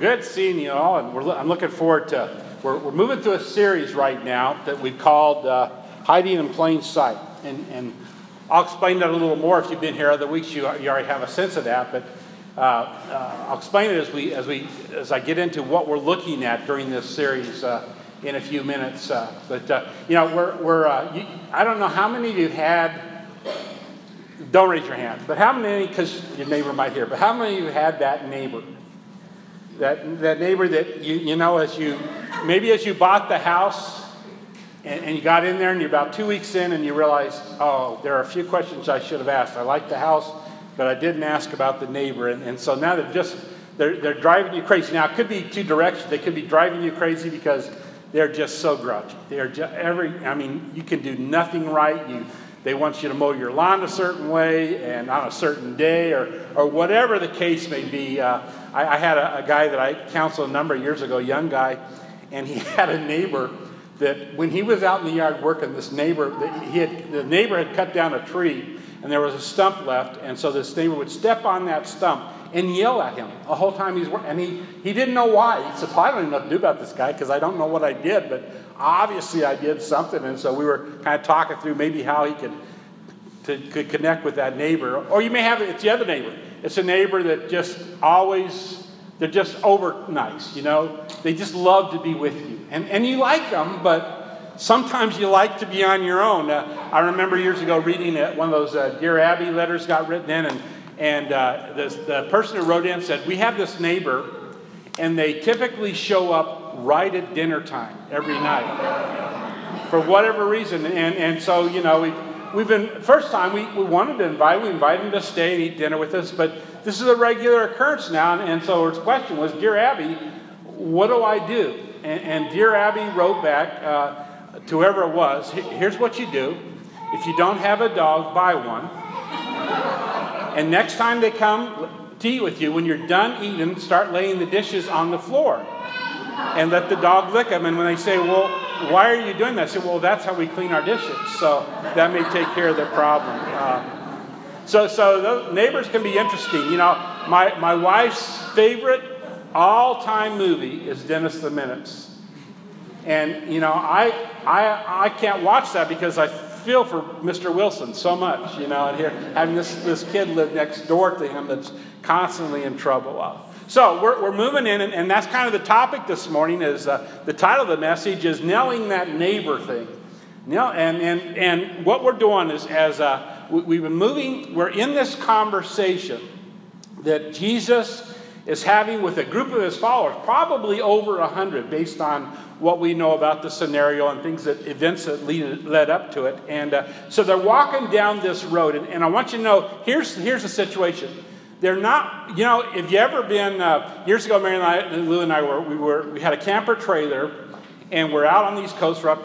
Good seeing you all, and I'm looking forward to. We're moving through a series right now that we've called "Hiding in Plain Sight," and I'll explain that a little more if you've been here other weeks. You already have a sense of that, but I'll explain it as I get into what we're looking at during this series in a few minutes. I don't know how many of you had. Don't raise your hand, but how many? Because your neighbor might hear. But how many of you had that neighbor? That neighbor that as you bought the house and you got in there and you're about 2 weeks in and you realize, oh, there are a few questions I should have asked. I like the house, but I didn't ask about the neighbor. And so now they're driving you crazy. Now it could be two directions. They could be driving you crazy because they're just so grudgy. They're just you can do nothing right. They want you to mow your lawn a certain way and on a certain day or whatever the case may be. I had a guy that I counseled a number of years ago, a young guy, and he had a neighbor that when he was out in the yard working, the neighbor had cut down a tree and there was a stump left, and so this neighbor would step on that stump and yell at him the whole time he's working. And he didn't know why. He said, well, I don't even know what to do about this guy because I don't know what I did, but obviously I did something. And so we were kind of talking through maybe how he could connect with that neighbor. Or you may have it's the other neighbor. It's a neighbor that they're just over nice, They just love to be with you. And you like them, but sometimes you like to be on your own. I remember years ago reading one of those Dear Abby letters got written in, and the person who wrote in said, we have this neighbor, and they typically show up right at dinner time every night for whatever reason. And so, we've been, first time we wanted to we invited him to stay and eat dinner with us, but this is a regular occurrence now. And so his question was, Dear Abby, what do I do? And Dear Abby wrote back to whoever it was, here's what you do. If you don't have a dog, buy one. And next time they come to eat with you, when you're done eating, start laying the dishes on the floor. And let the dog lick them. And when they say, well, why are you doing that? I say, well, that's how we clean our dishes. So that may take care of the problem. So those neighbors can be interesting. My wife's favorite all-time movie is Dennis the Menace. And, I can't watch that because I feel for Mr. Wilson so much, and here having this kid live next door to him that's constantly in trouble. So we're moving in, and that's kind of the topic this morning. Is the title of the message is Nailing That Neighbor Thing. And what we're doing is we've been moving. We're in this conversation that Jesus is having with a group of his followers, probably over 100, based on what we know about the scenario and events that led up to it. And so they're walking down this road, and I want you to know here's the situation. They're not, if you ever been, years ago, Mary and Lou and I we had a camper trailer, and we're out on the East Coast, we're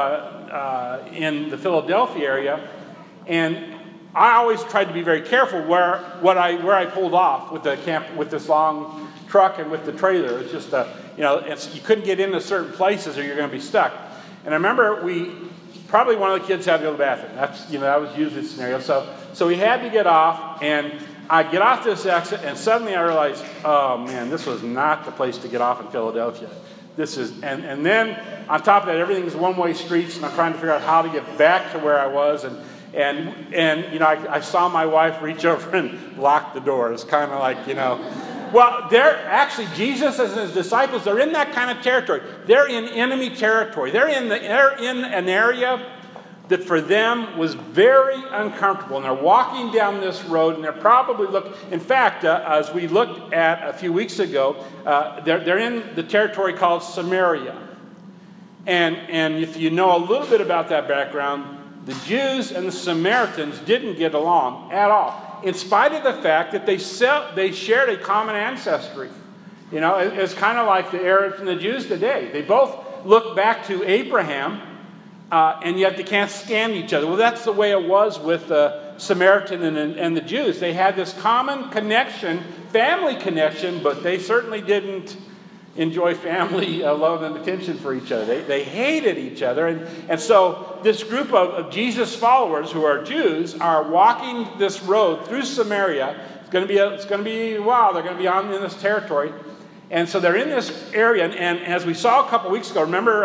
up in the Philadelphia area, and I always tried to be very careful where I pulled off with with this long truck and with the trailer. It's just you couldn't get into certain places or you're going to be stuck. And I remember probably one of the kids had to go to the bathroom. That was usually the scenario. So we had to get off, and I get off this exit, and suddenly I realized, oh man, this was not the place to get off in Philadelphia. And then on top of that, everything's one-way streets, and I'm trying to figure out how to get back to where I was, and I saw my wife reach over and lock the door. It's kind of like, well, they're actually, Jesus and his disciples, they're in that kind of territory. They're in enemy territory. They're in an area that for them was very uncomfortable. And they're walking down this road, and they're probably in fact, as we looked at a few weeks ago, they're in the territory called Samaria. And if you know a little bit about that background, the Jews and the Samaritans didn't get along at all, in spite of the fact that they shared a common ancestry. It's kind of like the Arabs and the Jews today. They both look back to Abraham, and yet they can't stand each other. Well, that's the way it was with the Samaritan and the Jews. They had this common connection, family connection, but they certainly didn't enjoy family love and attention for each other. They hated each other. And so this group of Jesus followers who are Jews are walking this road through Samaria. It's going to be wow, they're going to be in this territory. And so they're in this area, and as we saw a couple weeks ago, remember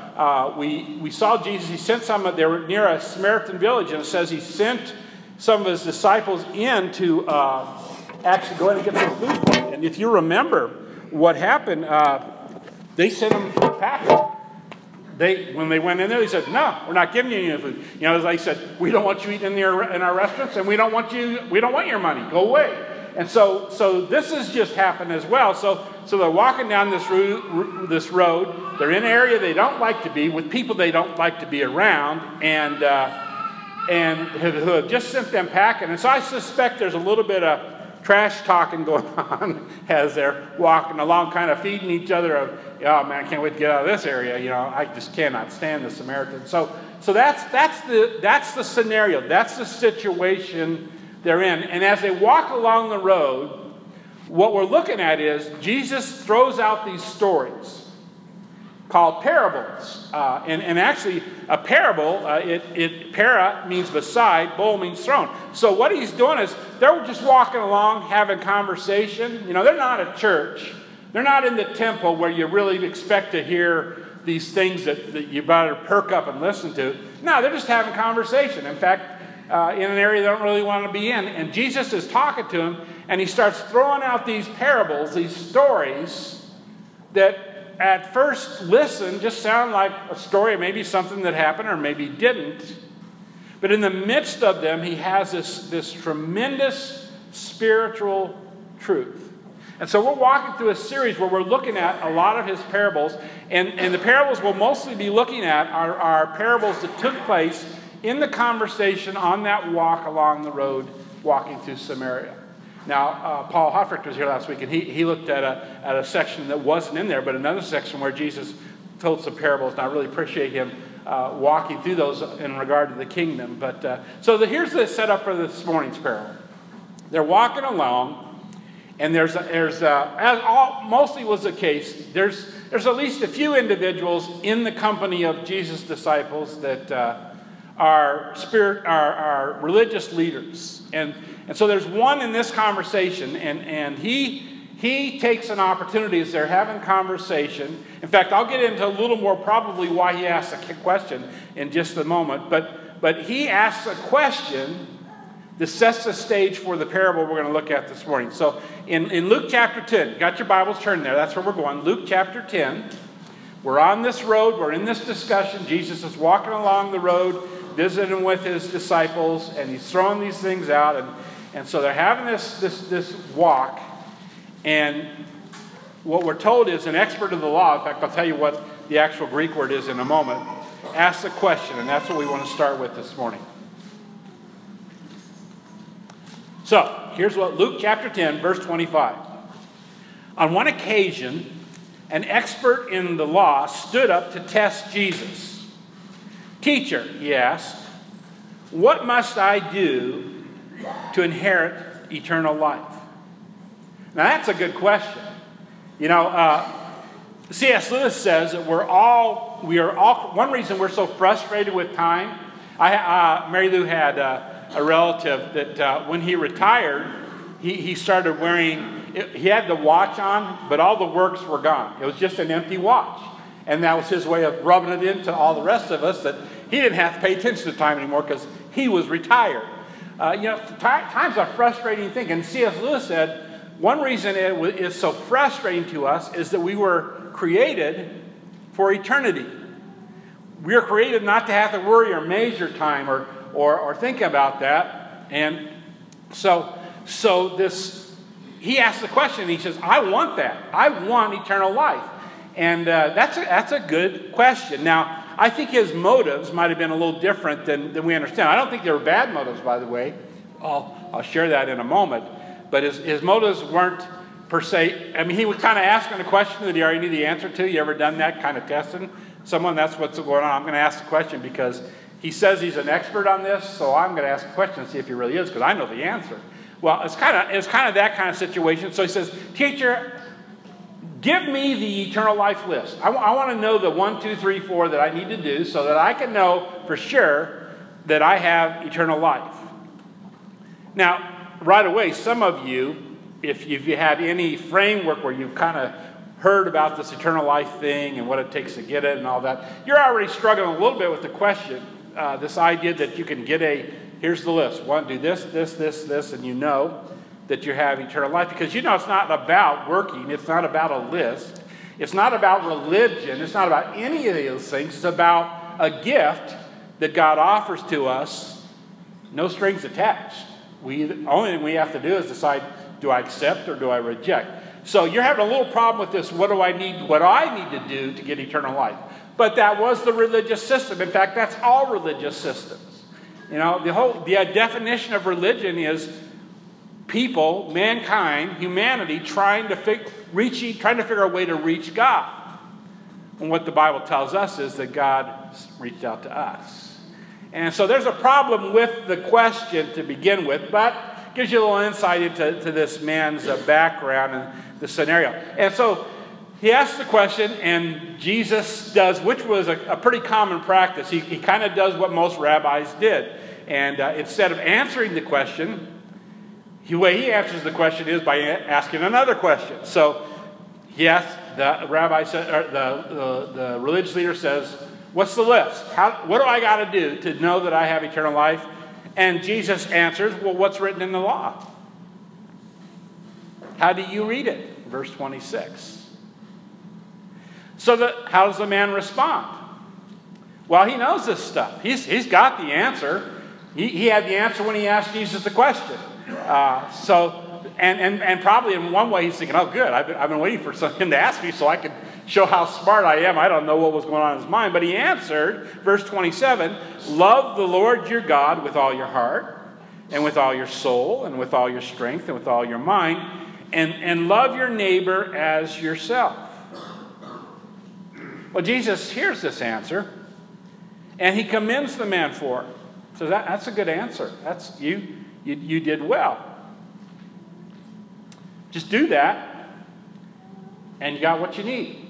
we saw Jesus, he sent some, they were near a Samaritan village, and it says he sent some of his disciples in to actually go in and get some food for him. And if you remember what happened, they sent them packing. When they went in there, they said, no, we're not giving you any food. You know, as I said, we don't want you eating in our restaurants, and we don't want your money. Go away. And so this has just happened as well. So they're walking down this road. They're in an area they don't like to be, with people they don't like to be around, and who have just sent them packing. And so I suspect there's a little bit of trash talking going on as they're walking along, kind of feeding each other of, oh man, I can't wait to get out of this area. You know, I just cannot stand the Samaritans. So that's the scenario. That's the situation they're in. And as they walk along the road, what we're looking at is Jesus throws out these stories called parables. And actually, a parable, para means beside, bol means throne. So what he's doing is, they're just walking along, having conversation. You know, they're not at church. They're not in the temple where you really expect to hear these things that you better perk up and listen to. No, they're just having conversation. In fact, in an area they don't really want to be in. And Jesus is talking to them, and he starts throwing out these parables, these stories that at first listen just sound like a story, maybe something that happened or maybe didn't. But in the midst of them, he has this tremendous spiritual truth. And so we're walking through a series where we're looking at a lot of his parables. And the parables we'll mostly be looking at are parables that took place in the conversation on that walk along the road, walking through Samaria. Now, Paul Hoffricht was here last week, and he looked at a section that wasn't in there, but another section where Jesus told some parables, and I really appreciate him walking through those in regard to the kingdom. But here's the setup for this morning's parable. They're walking along, and there's mostly was the case, there's at least a few individuals in the company of Jesus' disciples that are religious leaders. And so there's one in this conversation, and he takes an opportunity as they're having conversation. In fact, I'll get into a little more probably why he asked a question in just a moment. But he asks a question that sets the stage for the parable we're going to look at this morning. So in Luke chapter 10, got your Bibles turned there. That's where we're going. Luke chapter 10. We're on this road. We're in this discussion. Jesus is walking along the road, visiting with his disciples, and he's throwing these things out. And so they're having this walk. And what we're told is an expert of the law, in fact, I'll tell you what the actual Greek word is in a moment, asks a question, and that's what we want to start with this morning. So, here's what Luke chapter 10, verse 25. On one occasion, an expert in the law stood up to test Jesus. Teacher, he asked, what must I do to inherit eternal life? Now that's a good question. You know, C.S. Lewis says that we are all, one reason we're so frustrated with time. Mary Lou had a relative that when he retired, he started wearing, he had the watch on, but all the works were gone. It was just an empty watch. And that was his way of rubbing it into all the rest of us that he didn't have to pay attention to time anymore because he was retired. Time's a frustrating thing. And C.S. Lewis said, one reason it is so frustrating to us is that we were created for eternity. We are created not to have to worry or measure time or think about that. And so he asks the question, and he says, I want that. I want eternal life. And that's a good question. Now, I think his motives might have been a little different than we understand. I don't think they were bad motives, by the way. I'll share that in a moment. But his motives weren't per se. I mean, he was kind of asking a question that he already knew the answer to. You ever done that kind of testing someone? That's what's going on. I'm going to ask the question because he says he's an expert on this, so I'm going to ask a question and see if he really is, because I know the answer. Well, it's kind of that kind of situation. So he says, teacher, give me the eternal life list. I want to know the 1, 2, 3, 4 that I need to do so that I can know for sure that I have eternal life. Now, right away, some of you, if you had any framework where you kind of heard about this eternal life thing and what it takes to get it and all that, you're already struggling a little bit with the question. This idea that you can get here's the list. One, do this, this, this, this, and you know that you have eternal life. Because you know it's not about working. It's not about a list. It's not about religion. It's not about any of those things. It's about a gift that God offers to us, no strings attached. The only thing we have to do is decide, do I accept or do I reject? So you're having a little problem with this. What do I need to do to get eternal life? But that was the religious system. In fact, that's all religious systems. You know, the definition of religion is people, mankind, humanity trying to figure a way to reach God. And what the Bible tells us is that God reached out to us. And so there's a problem with the question to begin with, but it gives you a little insight into this man's background and the scenario. And so he asks the question, and Jesus does, which was a pretty common practice. He kind of does what most rabbis did. And instead of answering the question, the way he answers the question is by asking another question. So he asks, the rabbi said, or the religious leader says, what's the list? What do I got to do to know that I have eternal life? And Jesus answers, well, what's written in the law? How do you read it? Verse 26. So how does the man respond? Well, he knows this stuff. He's got the answer. He had the answer when he asked Jesus the question. And probably in one way he's thinking, oh, good, I've been waiting for him to ask me so I could show how smart I am. I don't know what was going on in his mind. But he answered, verse 27, love the Lord your God with all your heart and with all your soul and with all your strength and with all your mind, and love your neighbor as yourself. Well, Jesus hears this answer, and he commends the man for it. So that's a good answer. That's you did well. Just do that, and you got what you need.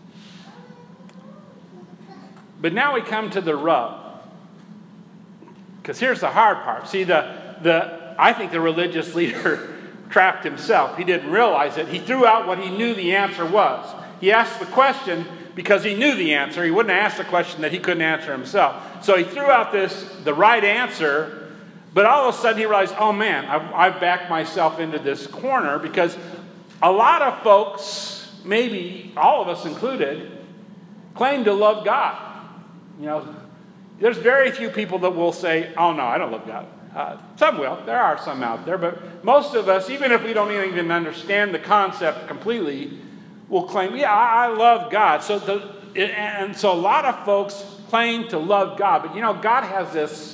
But now we come to the rub. Because here's the hard part. See, I think the religious leader trapped himself. He didn't realize it. He threw out what he knew the answer was. He asked the question because he knew the answer. He wouldn't ask the question that he couldn't answer himself. So he threw out the right answer, but all of a sudden he realized, oh man, I've backed myself into this corner, because a lot of folks, maybe all of us included, claim to love God. You know, there's very few people that will say, oh no, I don't love God. Some will. There are some out there. But most of us, even if we don't even understand the concept completely, will claim, yeah, I love God. So a lot of folks claim to love God. But you know, God has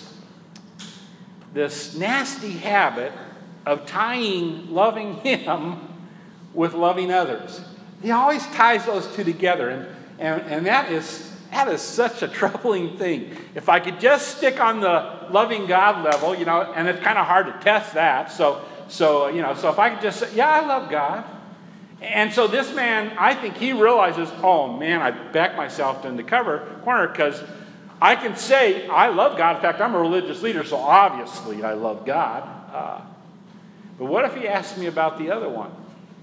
this nasty habit of tying loving Him with loving others. He always ties those two together. And that is such a troubling thing. If I could just stick on the loving God level, you know, and it's kind of hard to test that. So if I could just say, yeah, I love God. And so this man, I think he realizes, oh man, I backed myself into corner, because I can say I love God. In fact, I'm a religious leader, so obviously I love God. But what if he asked me about the other one?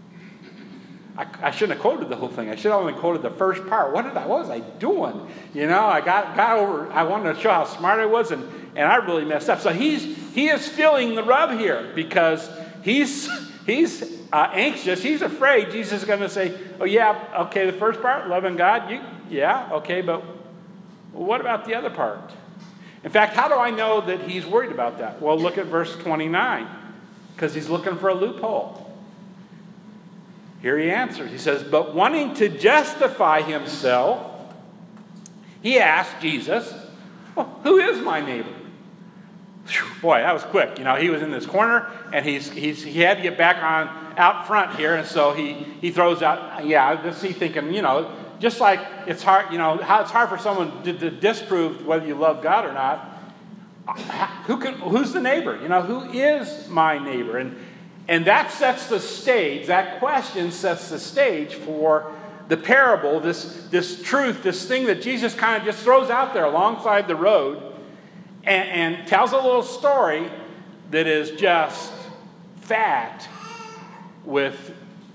I shouldn't have quoted the whole thing. I should have only quoted the first part. What was I doing? You know, I got over. I wanted to show how smart I was, and I really messed up. So he is feeling the rub here, because he's anxious. He's afraid Jesus is going to say, oh yeah, okay, the first part, loving God, yeah, okay, but what about the other part? In fact, how do I know that he's worried about that? Well, look at verse 29, because he's looking for a loophole. Here he answers. He says, but wanting to justify himself, he asked Jesus, well, who is my neighbor? Whew, boy, that was quick. You know, he was in this corner, and he had to get back out front here, and so he throws out, just he thinking, you know, just like it's hard, you know, how it's hard for someone to disprove whether you love God or not. Who's the neighbor? You know, who is my neighbor? And that sets the stage. That question sets the stage for the parable, this truth, this thing that Jesus kind of just throws out there alongside the road, and tells a little story that is just fat with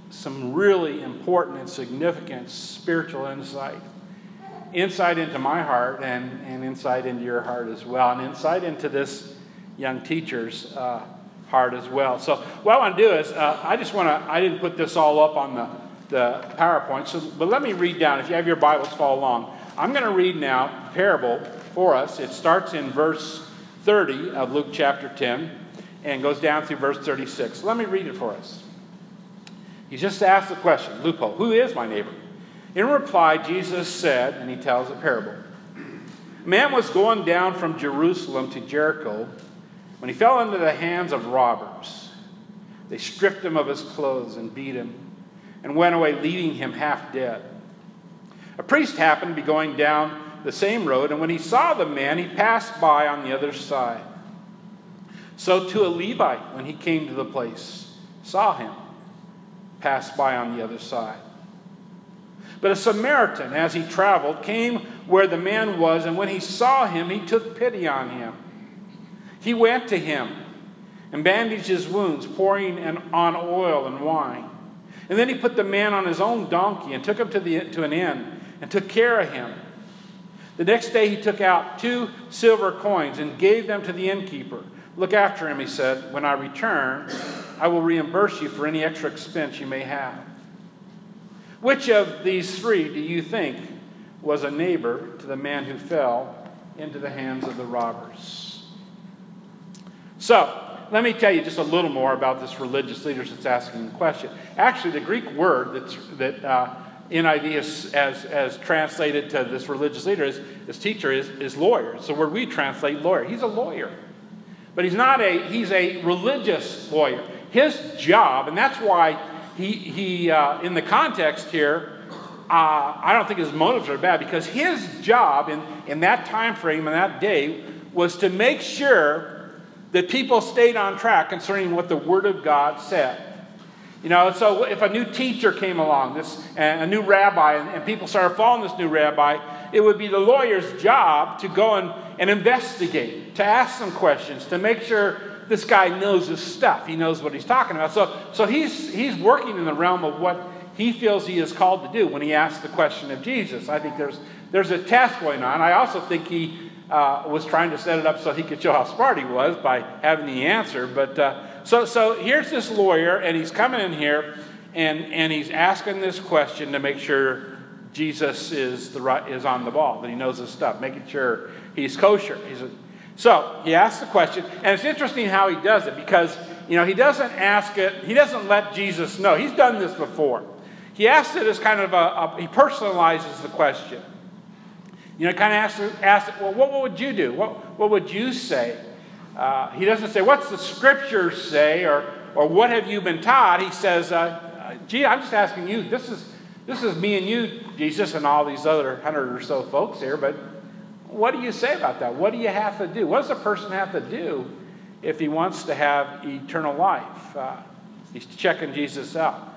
some really important and significant spiritual insight. Insight into my heart and insight into your heart as well. And insight into this young teacher's heart as well. So what I want to do is, I didn't put this all up on the PowerPoint, but let me read down. If you have your Bibles, follow along. I'm going to read now the parable for us. It starts in verse 30 of Luke chapter 10 and goes down through verse 36. Let me read it for us. He just asked the question, loophole, who is my neighbor? In reply, Jesus said, and he tells a parable. A man was going down from Jerusalem to Jericho when he fell into the hands of robbers. They stripped him of his clothes and beat him and went away, leaving him half dead. A priest happened to be going down the same road, and when he saw the man, he passed by on the other side. So too a Levite, when he came to the place, saw him, passed by on the other side. But a Samaritan, as he traveled, came where the man was, and when he saw him, he took pity on him. He went to him and bandaged his wounds, pouring on oil and wine. And then he put the man on his own donkey and took him to an inn and took care of him. The next day he took out 2 silver coins and gave them to the innkeeper. Look after him, he said. When I return, I will reimburse you for any extra expense you may have. Which of these 3 do you think was a neighbor to the man who fell into the hands of the robbers? So, let me tell you just a little more about this religious leader that's asking the question. Actually, the Greek word that NIV as translated to this religious leader, this teacher, is lawyer. It's the word we translate lawyer. He's a lawyer. But he's a religious lawyer. His job, and that's why he in the context here, I don't think his motives are bad, because his job in that time frame and that day was to make sure that people stayed on track concerning what the Word of God said. You know, so if a new teacher came along, a new rabbi, and people started following this new rabbi, it would be the lawyer's job to go and investigate, to ask some questions, to make sure this guy knows his stuff. He knows what he's talking about. So he's working in the realm of what he feels he is called to do when he asks the question of Jesus. I think there's a test going on. I also think he was trying to set it up so he could show how smart he was by having the answer. But so here's this lawyer, and he's coming in here, and he's asking this question to make sure Jesus is on the ball, that he knows his stuff, making sure he's kosher. So he asks the question, and it's interesting how he does it, because he doesn't ask it. He doesn't let Jesus know. He's done this before. He asks it as kind of he personalizes the question. Kind of asks it, well, what would you do? What would you say? He doesn't say, what's the scriptures say, or what have you been taught? He says, gee, I'm just asking you, this is me and you, Jesus, and all these other 100 or so folks here, but what do you say about that? What do you have to do? What does a person have to do if he wants to have eternal life? He's checking Jesus out.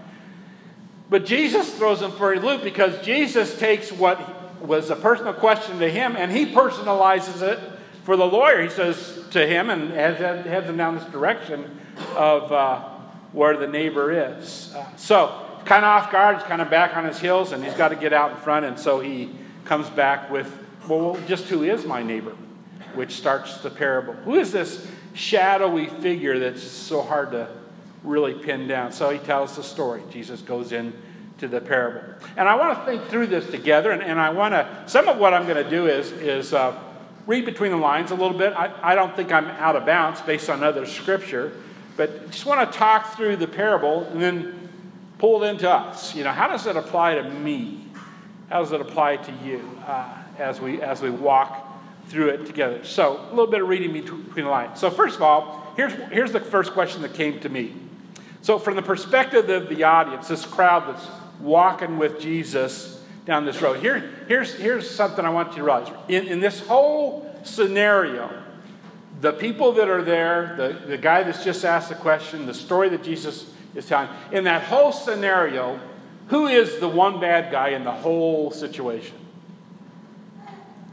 But Jesus throws him for a loop, because Jesus takes what was a personal question to him, and he personalizes it for the lawyer. He says to him, and heads him down this direction of where the neighbor is. So, kind of off guard, he's kind of back on his heels, and he's got to get out in front, and so he comes back with, well, just who is my neighbor? Which starts the parable. Who is this shadowy figure that's so hard to really pin down? So he tells the story. Jesus goes in to the parable. And I want to think through this together, and I want to, some of what I'm going to do is read between the lines a little bit. I don't think I'm out of bounds based on other scripture, but just want to talk through the parable and then pull it into us. How does it apply to me? How does it apply to you as we walk through it together? So a little bit of reading between the lines. So first of all, here's the first question that came to me. So from the perspective of the audience, this crowd that's walking with Jesus down this road, here's something I want you to realize. In this whole scenario, the people that are there, the guy that's just asked the question, the story that Jesus is telling, in that whole scenario, who is the one bad guy in the whole situation?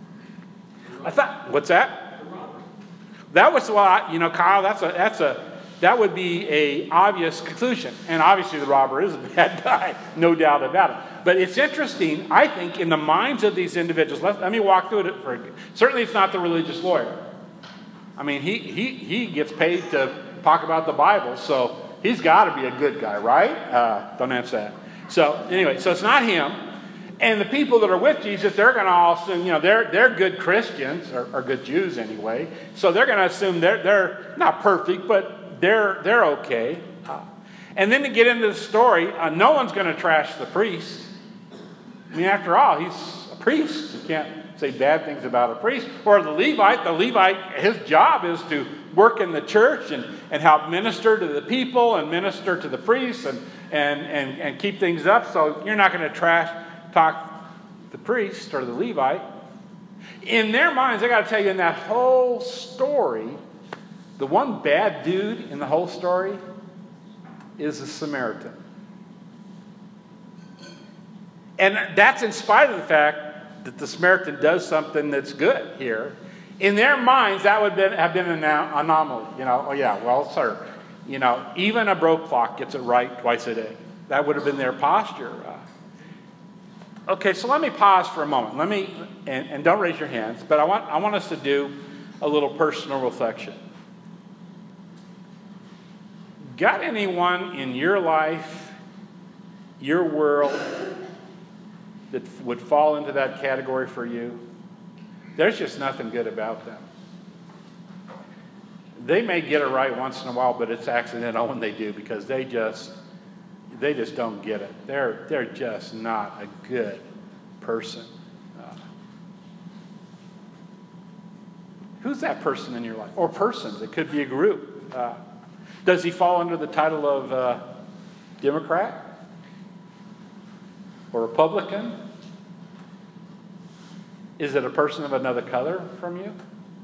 I thought, what's that? That was Kyle, that would be an obvious conclusion. And obviously the robber is a bad guy, no doubt about it. But it's interesting, I think, in the minds of these individuals. Let me walk through it. Certainly it's not the religious lawyer. I mean, he gets paid to talk about the Bible, so he's got to be a good guy, right? Don't answer that. So anyway, so it's not him. And the people that are with Jesus, they're going to all assume, they're good Christians, or good Jews anyway. So they're going to assume they're not perfect, but they're okay. And then to get into the story, no one's going to trash the priest. I mean, after all, he's a priest. You can't say bad things about a priest. Or the Levite. The Levite, his job is to work in the church and help minister to the people and minister to the priests and keep things up. So you're not going to talk the priest or the Levite. In their minds, I got to tell you, in that whole story, the one bad dude in the whole story is the Samaritan. And that's in spite of the fact that the Samaritan does something that's good here. In their minds, that would have been an anomaly. Oh yeah, well, sir, even a broke clock gets it right twice a day. That would have been their posture. Okay, so let me pause for a moment. And don't raise your hands, but I want us to do a little personal reflection. Got anyone in your life, your world, that would fall into that category for you? There's just nothing good about them. They may get it right once in a while, but it's accidental when they do, because they just don't get it. They're just not a good person. Who's that person in your life? Or persons. It could be a group. Does he fall under the title of Democrat? Or Republican? Is it a person of another color from you?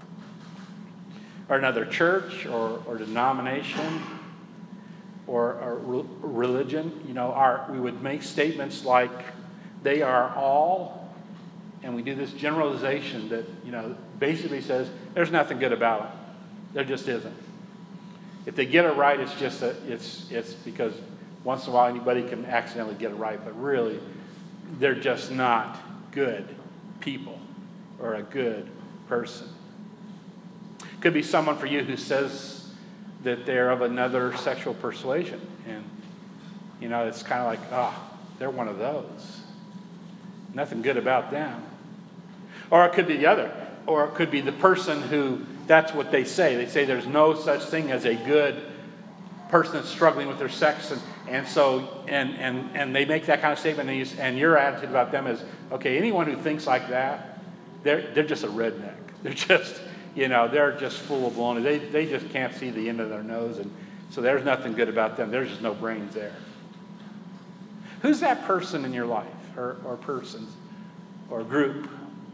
Or another church or denomination? Or religion? We would make statements like, they are all, and we do this generalization that basically says there's nothing good about them. There just isn't. If they get it right, it's just it's because once in a while anybody can accidentally get it right, but really they're just not good people or a good person. Could be someone for you who says that they're of another sexual persuasion, and it's kind of like, they're one of those. Nothing good about them. Or it could be the other. Or it could be the person who, that's what they say. They say there's no such thing as a good person that's struggling with their sex. And they make that kind of statement, and your attitude about them is, okay, anyone who thinks like that, they're just a redneck. They're just, they're just full of baloney. They just can't see the end of their nose, and so there's nothing good about them. There's just no brains there. Who's that person in your life, or persons, or group,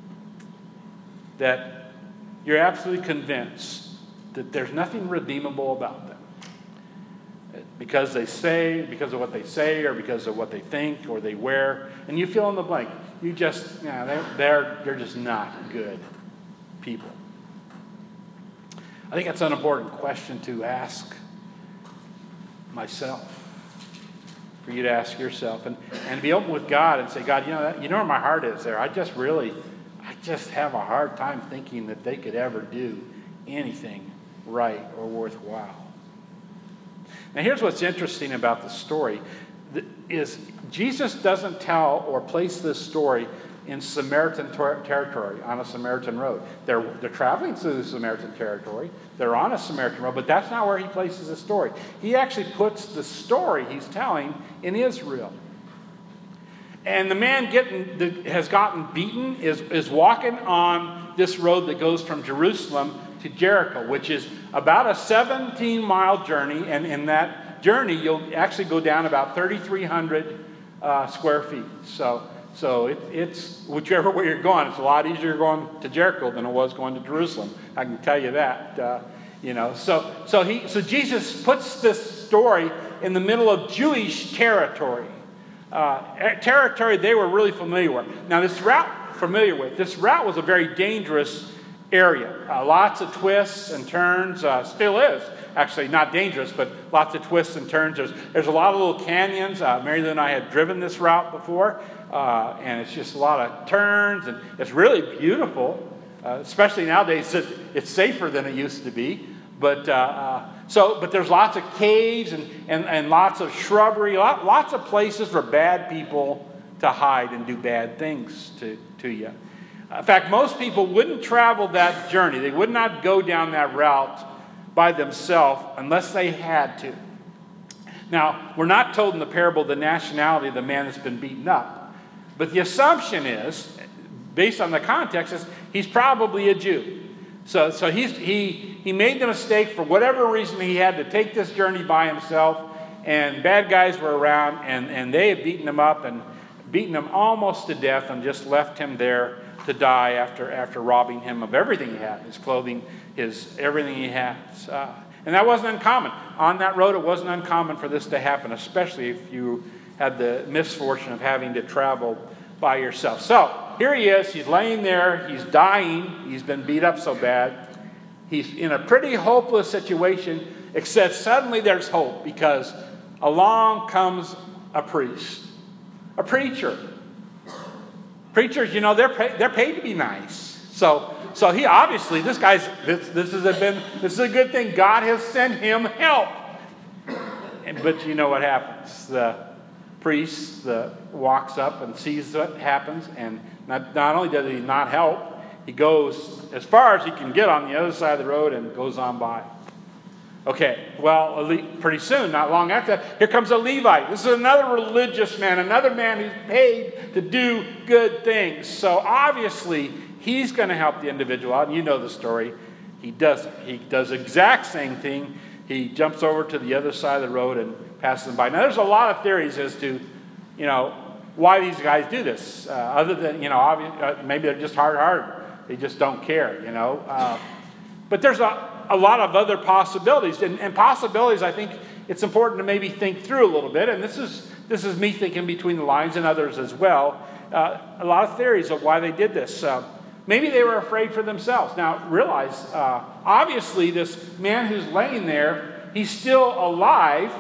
that you're absolutely convinced that there's nothing redeemable about them? Because of what they say, or because of what they think, or they wear, and you fill in the blank. You just, they're just not good people. I think that's an important question to ask myself, for you to ask yourself, and be open with God and say, God, you know where my heart is there. I just have a hard time thinking that they could ever do anything right or worthwhile. Now here's what's interesting about the story, is Jesus doesn't tell or place this story in Samaritan territory, on a Samaritan road. They're traveling through the Samaritan territory. They're on a Samaritan road, but that's not where he places the story. He actually puts the story he's telling in Israel. And the man that has gotten beaten is walking on this road that goes from Jerusalem to Jericho, which is about a 17-mile journey. And in that journey, you'll actually go down about 3,300 square feet. So it's whichever way you're going, it's a lot easier going to Jericho than it was going to Jerusalem. I can tell you that. So Jesus puts this story in the middle of Jewish territory. Territory they were really familiar with. Now this route was a very dangerous area. Lots of twists and turns, still is. actually not dangerous, but lots of twists and turns. There's a lot of little canyons. Mary Lou and I had driven this route before, and it's just a lot of turns, and it's really beautiful. Especially nowadays, it's safer than it used to be. But there's lots of caves and lots of shrubbery, lots of places for bad people to hide and do bad things to you. In fact, most people wouldn't travel that journey. They would not go down that route by themselves unless they had to. Now, we're not told in the parable the nationality of the man that's been beaten up. But the assumption is, based on the context, is he's probably a Jew. So he made the mistake for whatever reason. He had to take this journey by himself, and bad guys were around, and they had beaten him up and beaten him almost to death and just left him there to die after robbing him of everything he had, his clothing, everything he had. And that wasn't uncommon. On that road, it wasn't uncommon for this to happen, especially if you had the misfortune of having to travel by yourself. So here he is. He's laying there. He's dying. He's been beat up so bad. He's in a pretty hopeless situation, except suddenly there's hope, because along comes a priest, a preacher. Preachers, they're paid to be nice. So he obviously, this is a good thing. God has sent him help. But you know what happens? The priest walks up and sees what happens, and not only does he not help, he goes as far as he can get on the other side of the road and goes on by. Okay, well, pretty soon, not long after that, here comes a Levite. This is another religious man, another man who's paid to do good things. So obviously, he's going to help the individual out. And you know the story. He does the exact same thing. He jumps over to the other side of the road and passes them by. Now, there's a lot of theories as to, why these guys do this. Other than, maybe they're just hard-hearted. They just don't care, But there's a lot of other possibilities. And possibilities, I think it's important to maybe think through a little bit. And this is me thinking between the lines, and others as well. A lot of theories of why they did this. Maybe they were afraid for themselves. Now, realize, obviously, this man who's laying there, he's still alive.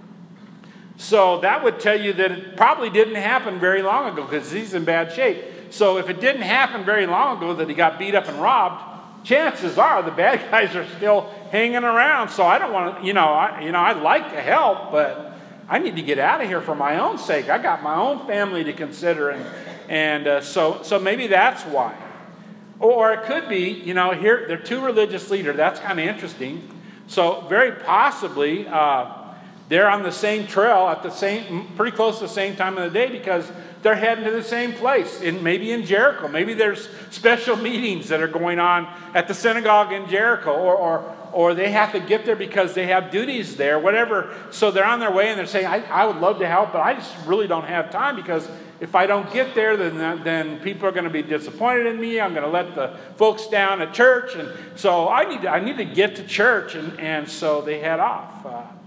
So that would tell you that it probably didn't happen very long ago, because he's in bad shape. So if it didn't happen very long ago that he got beat up and robbed, chances are the bad guys are still hanging around. So I don't want to, I'd like to help, but I need to get out of here for my own sake. I got my own family to consider, and so maybe that's why. Or it could be, here they're two religious leaders. That's kind of interesting. So very possibly they're on the same trail pretty close to the same time of the day, because they're heading to the same place, maybe in Jericho. Maybe there's special meetings that are going on at the synagogue in Jericho, or they have to get there because they have duties there, whatever. So they're on their way, and they're saying, I would love to help, but I just really don't have time, because if I don't get there, then people are going to be disappointed in me. I'm going to let the folks down at church, and so I need to get to church, and so they head off.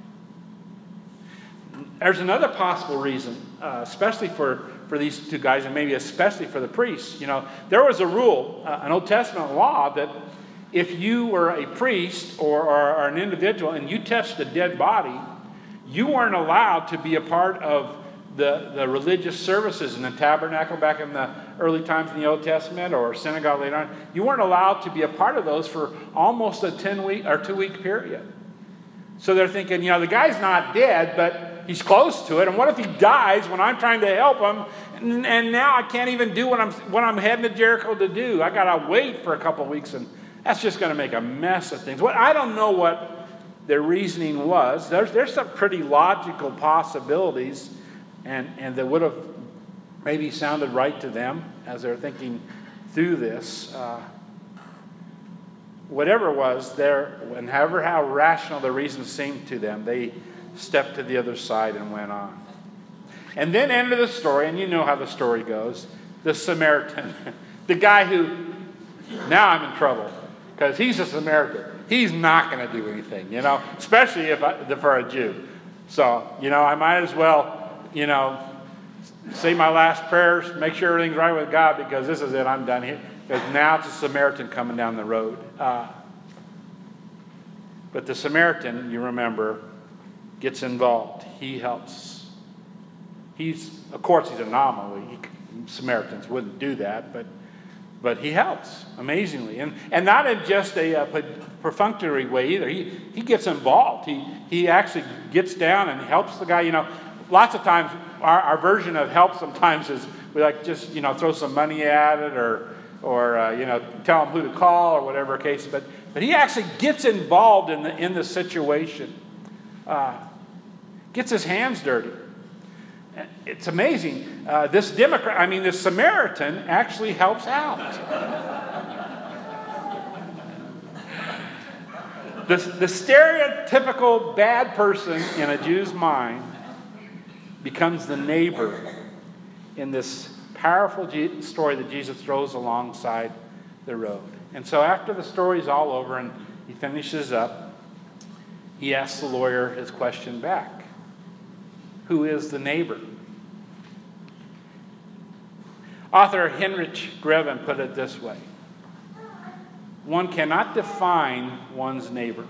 There's another possible reason, especially for these two guys, and maybe especially for the priests. There was a rule, an Old Testament law, that if you were a priest or an individual and you touched a dead body, you weren't allowed to be a part of the religious services in the tabernacle back in the early times in the Old Testament, or synagogue later on. You weren't allowed to be a part of those for almost a 10-week or 2-week period. So they're thinking, the guy's not dead, but he's close to it. And what if he dies when I'm trying to help him? And now I can't even do what I'm heading to Jericho to do. I got to wait for a couple of weeks, and that's just going to make a mess of things. I don't know what their reasoning was. There's some pretty logical possibilities, and that would have maybe sounded right to them as they're thinking through this. Whatever it was, and how rational the reasons seemed to them, they stepped to the other side and went on. And then enter the story, and you know how the story goes. The Samaritan, the guy who, now I'm in trouble, because he's a Samaritan. He's not going to do anything, especially for a Jew. So, I might as well, say my last prayers, make sure everything's right with God, because this is it, I'm done here. Because now it's a Samaritan coming down the road. But the Samaritan, you remember, gets involved. He helps. Of course, he's an anomaly. Samaritans wouldn't do that, but he helps amazingly, and not in just a perfunctory way either. He gets involved. He actually gets down and helps the guy. Lots of times our version of help sometimes is we just throw some money at it or tell him who to call or whatever case. But he actually gets involved in the situation, gets his hands dirty. It's amazing. This Samaritan actually helps out. The stereotypical bad person in a Jew's mind becomes the neighbor in this powerful story that Jesus throws alongside the road. And so after the story's all over and he finishes up, he asks the lawyer his question back. Who is the neighbor? Author Heinrich Greven put it this way: one cannot define one's neighbor.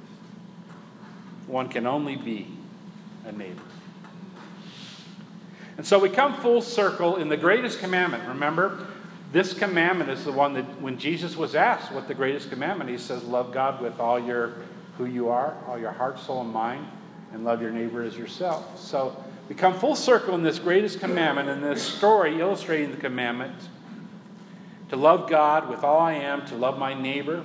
One can only be a neighbor. And so we come full circle in the greatest commandment. Remember, this commandment is the one that when Jesus was asked what the greatest commandment, he says, love God with all who you are, all your heart, soul, and mind, and love your neighbor as yourself. So we come full circle in this greatest commandment, in this story illustrating the commandment to love God with all I am, to love my neighbor.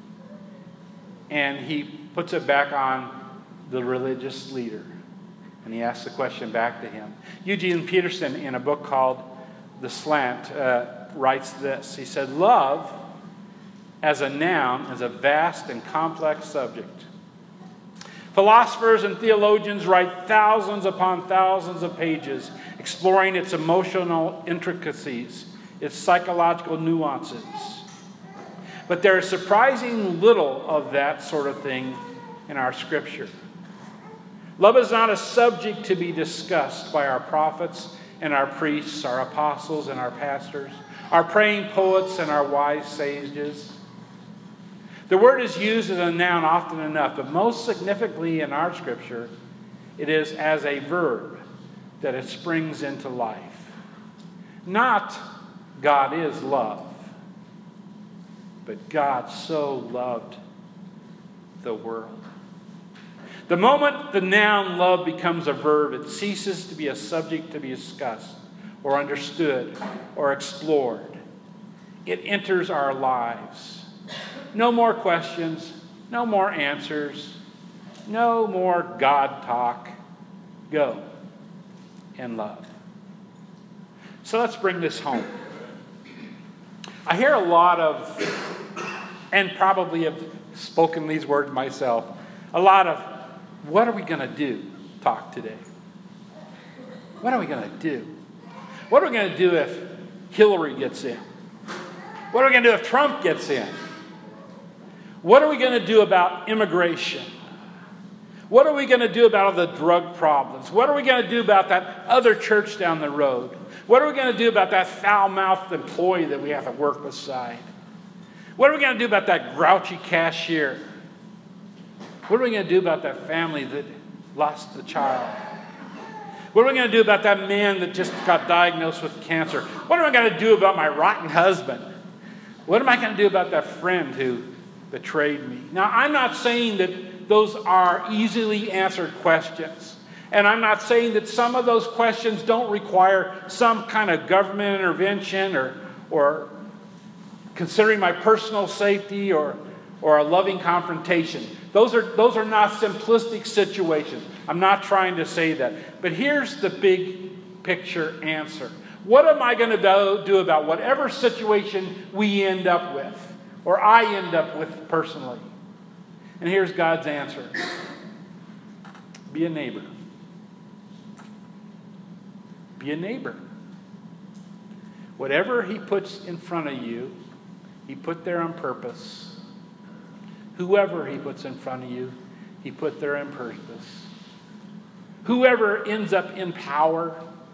And he puts it back on the religious leader. And he asks the question back to him. Eugene Peterson, in a book called The Slant, writes this. He said, love as a noun is a vast and complex subject. Philosophers and theologians write thousands upon thousands of pages exploring its emotional intricacies, its psychological nuances. But there is surprising little of that sort of thing in our Scripture. Love is not a subject to be discussed by our prophets and our priests, our apostles and our pastors, our praying poets and our wise sages. The word is used as a noun often enough, but most significantly in our Scripture, it is as a verb that it springs into life. Not God is love, but God so loved the world. The moment the noun love becomes a verb, it ceases to be a subject to be discussed or understood or explored. It enters our lives. No more questions, no more answers, no more God talk. Go and love. So let's bring this home. I hear a lot of, and probably have spoken these words myself, a lot of, what are we going to do talk today? What are we going to do? What are we going to do if Hillary gets in? What are we going to do if Trump gets in? What are we going to do about immigration? What are we going to do about all the drug problems? What are we going to do about that other church down the road? What are we going to do about that foul-mouthed employee that we have to work beside? What are we going to do about that grouchy cashier? What are we going to do about that family that lost a child? What are we going to do about that man that just got diagnosed with cancer? What am I going to do about my rotten husband? What am I going to do about that friend who betrayed me? Now, I'm not saying that those are easily answered questions. And I'm not saying that some of those questions don't require some kind of government intervention or considering my personal safety or a loving confrontation. Those are not simplistic situations. I'm not trying to say that. But here's the big picture answer. What am I going to do about whatever situation we end up with, or I end up with personally? And here's God's answer. Be a neighbor. Be a neighbor. Whatever He puts in front of you, He put there on purpose. Whoever He puts in front of you, He put there on purpose. Whoever ends up in power,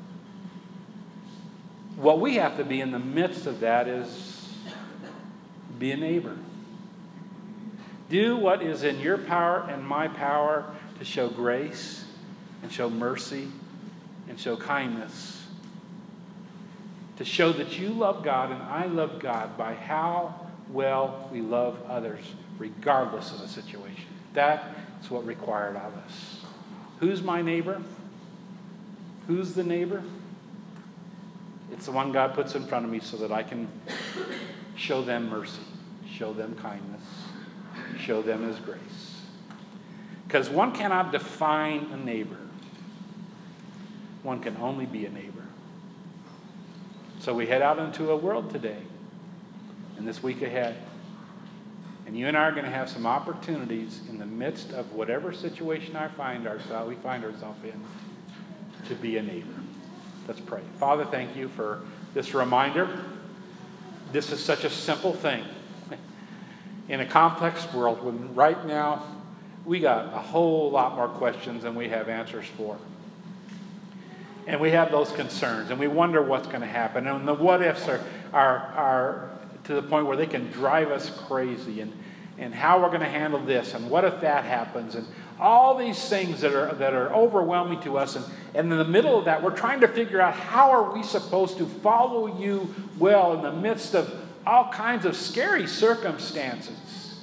what we have to be in the midst of that is be a neighbor. Do what is in your power and my power to show grace and show mercy and show kindness. To show that you love God and I love God by how well we love others, regardless of the situation. That's what required of us. Who's my neighbor? Who's the neighbor? It's the one God puts in front of me so that I can show them mercy, show them kindness, show them His grace. Because one cannot define a neighbor. One can only be a neighbor. So we head out into a world today, and this week ahead. And you and I are going to have some opportunities in the midst of whatever situation we find ourselves in to be a neighbor. Let's pray. Father, thank you for this reminder. This is such a simple thing. In a complex world, when right now we got a whole lot more questions than we have answers for. And we have those concerns, and we wonder what's going to happen. And the what ifs are to the point where they can drive us crazy, and how we're going to handle this, and what if that happens, and all these things that are overwhelming to us. And in the middle of that, we're trying to figure out how are we supposed to follow you well in the midst of all kinds of scary circumstances.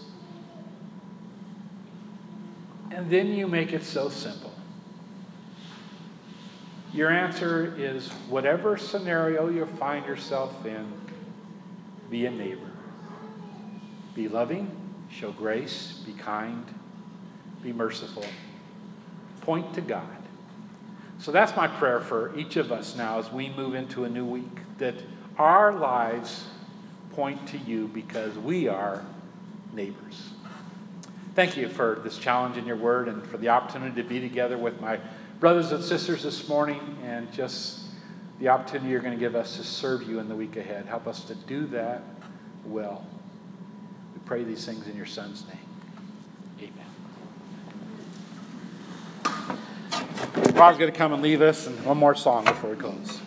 And then you make it so simple. Your answer is whatever scenario you find yourself in, be a neighbor. Be loving, show grace, be kind, be merciful. Point to God. So that's my prayer for each of us now as we move into a new week, that our lives point to you because we are neighbors. Thank you for this challenge in your word and for the opportunity to be together with my brothers and sisters this morning, and just the opportunity you're going to give us to serve you in the week ahead. Help us to do that well. We pray these things in your Son's name. Amen. Rob's going to come and lead us, and one more song before we close.